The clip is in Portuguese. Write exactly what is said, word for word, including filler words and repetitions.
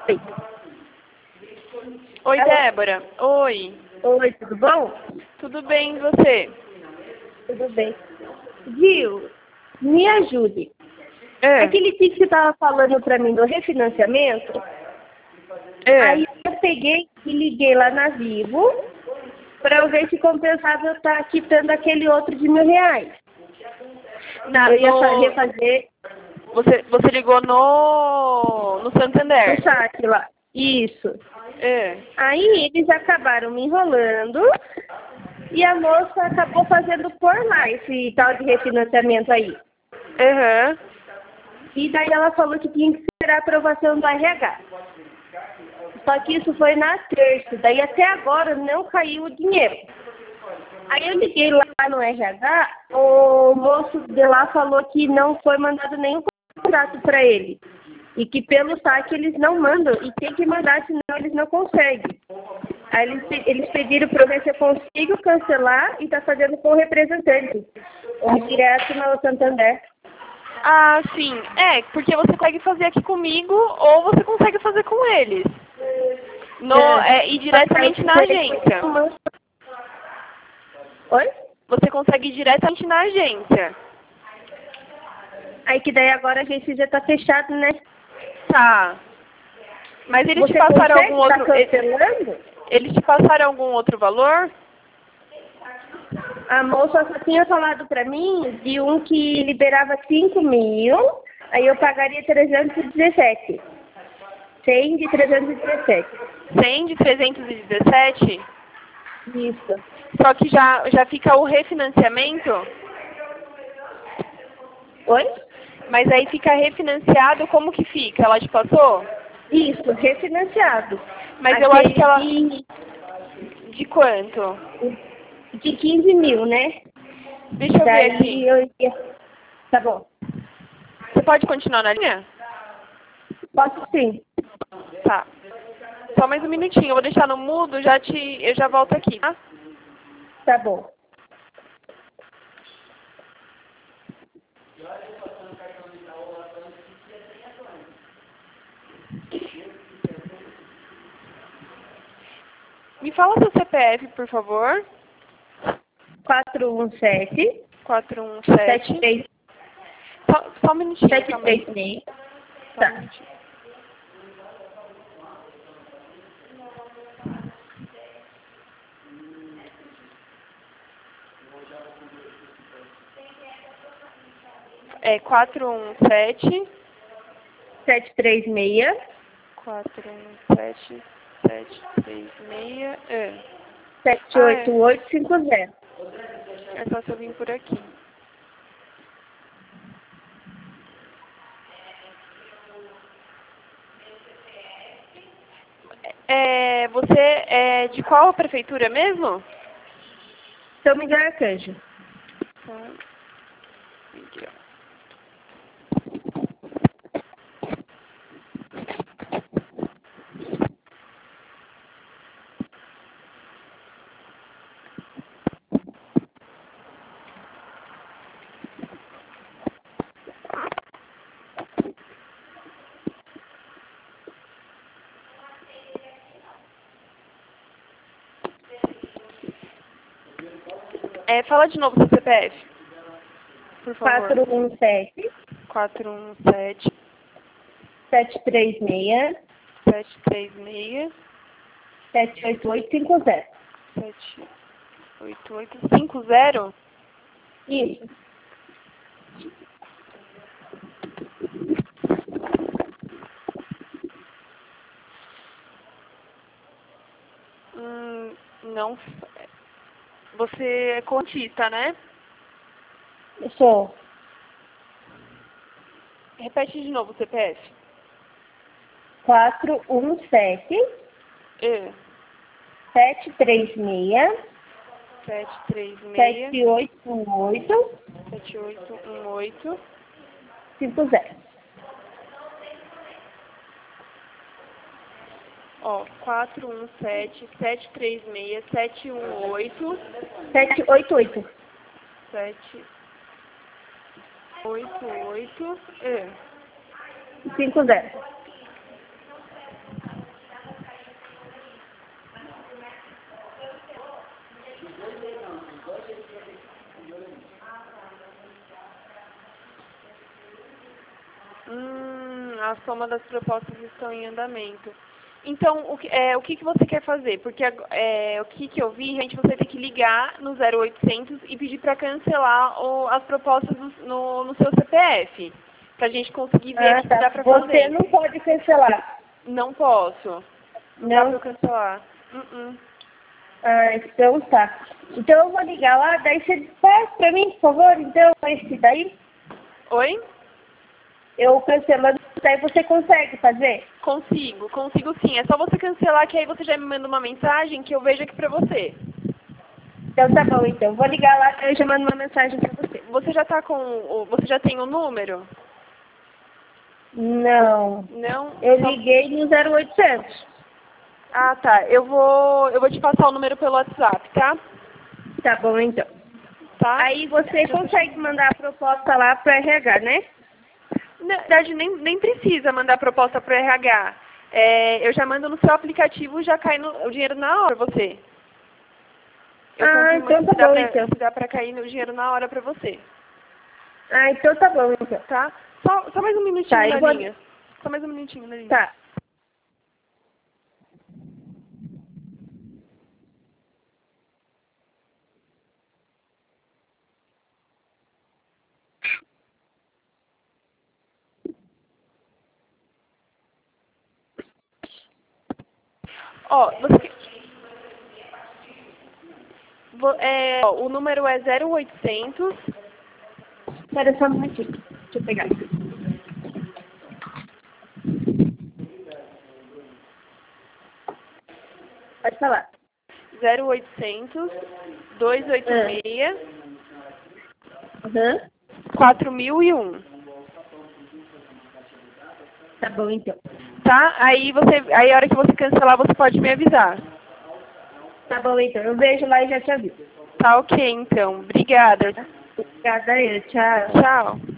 Oi. Oi, Alô? Débora. Oi. Oi, tudo bom? Tudo bem, e você? Tudo bem. Viu? Me ajude. É. Aquele tipo que estava falando para mim do refinanciamento, É. aí eu peguei e liguei lá na Vivo para eu ver se compensava eu estar quitando aquele outro de mil reais. Na, Eu ia fa- no, refazer você, você ligou no, no Santander? no saque lá. Isso. É. Aí eles acabaram me enrolando e a moça acabou fazendo por lá esse tal de refinanciamento aí. Aham. E daí ela falou que tinha que esperar a aprovação do R H. Só que isso foi na terça, daí até agora não caiu o dinheiro. Aí eu liguei lá no R H, o moço de lá falou que não foi mandado nenhum contrato para ele. E que pelo saque eles não mandam e tem que mandar, senão eles não conseguem. Aí eles, pe- eles pediram para eu ver se eu consigo cancelar e tá fazendo com o representante. Ou direto no Santander. Ah, sim. É, porque você consegue fazer aqui comigo ou você consegue fazer com eles. No, é, ir diretamente na agência. Oi? Você consegue ir diretamente na agência. Aí que daí agora a gente já tá fechado, né? Tá. Mas eles te Você passaram consegue algum estar outro... e- cancelando? Eles te passaram algum outro valor? A moça só tinha falado pra mim de um que liberava cinco mil, aí eu pagaria trezentos e dezessete. cem de trezentos e dezessete. cem de trezentos e dezessete? Isso. Só que já, já fica o refinanciamento, Oi? mas aí fica refinanciado, como que fica? Ela te passou? Isso, refinanciado. Mas eu acho Aquele que ela... de, De quanto? de quinze mil, né? Deixa eu ver Daí aqui. eu ia... Tá bom. Você pode continuar na linha? Posso sim. Tá. Só mais um minutinho, eu vou deixar no mudo, já te, eu já volto aqui, tá? Tá bom. Me fala seu C P F, por favor. quatro um sete, quatro um sete sete. três, Só, só um minutinho, sete calma aí. três seis. Só um Tá. minutinho. É quatro um sete. sete três seis. quatro um sete, sete três seis. É. sete Ah, oito é. oito cinco zero. É só se eu vir por aqui. É, você é de qual prefeitura mesmo? São Miguel Arcanjo. Tá. Aqui, ó. É, fala de novo seu C P F, por favor. quatro um sete, quatro um sete, sete três seis, sete três seis, sete oito oito cinco zero. sete oito oito cinco zero. Isso. Hum, não. Você é contista, né? Eu sou Repete de novo o C P F. quatro um sete, É. sete três seis, sete três seis, sete oito oito sete oito um oito. cinco zero. Ó, quatro um sete, sete três seis, sete um oito, sete oito oito. sete oito oito. É. cinco zero. A soma das propostas estão em andamento. Então, o que, é, o que, que você quer fazer? Porque é, o que, que eu vi, gente, você tem que ligar no zero oitocentos e pedir para cancelar o, as propostas no, no, no seu C P F. Para a gente conseguir ver Ah, o que tá. dá para Você fazer. não pode cancelar. Não posso. Não, Não? dá para cancelar. Uh -uh. Ah, então tá. Então eu vou ligar lá, daí você faz pra mim, por favor, então, esse daí. Oi? Eu cancelando, daí você consegue fazer? Consigo, consigo sim. É só você cancelar que aí você já me manda uma mensagem que eu vejo aqui pra você. Então tá bom, então. Vou ligar lá, eu já mando uma mensagem pra você. Você já tá com o... Você já tem o número? Não. Não? Eu Só... liguei no zero oitocentos. Ah, tá. Eu vou, eu vou te passar o número pelo WhatsApp, tá? Tá bom, então. Tá? Aí você consegue mandar a proposta lá pro R H, né? Na verdade, nem, nem precisa mandar a proposta pro R H. É, eu já mando no seu aplicativo e já cai no, o dinheiro na hora pra você. Eu Ah, então tá se dá bom, pra, então. se dá pra cair no dinheiro na hora pra você. Ah, então tá bom, então. Tá? Só, só mais um minutinho Tá, na eu vou... linha. Só mais um minutinho na linha. Tá. Ó, você... Vo- é, ó, o número é zero oitocentos. Espera só um minutinho. Deixa eu pegar aqui. Pode falar. zero oitocentos, duzentos e oitenta e seis, Aham. quatro mil e um. Tá bom, então. Tá? Aí você, aí a hora que você cancelar, você pode me avisar. Tá bom, então. Eu vejo lá e já te aviso. Tá ok, então. Obrigada. Obrigada, eu. Tchau. Tchau.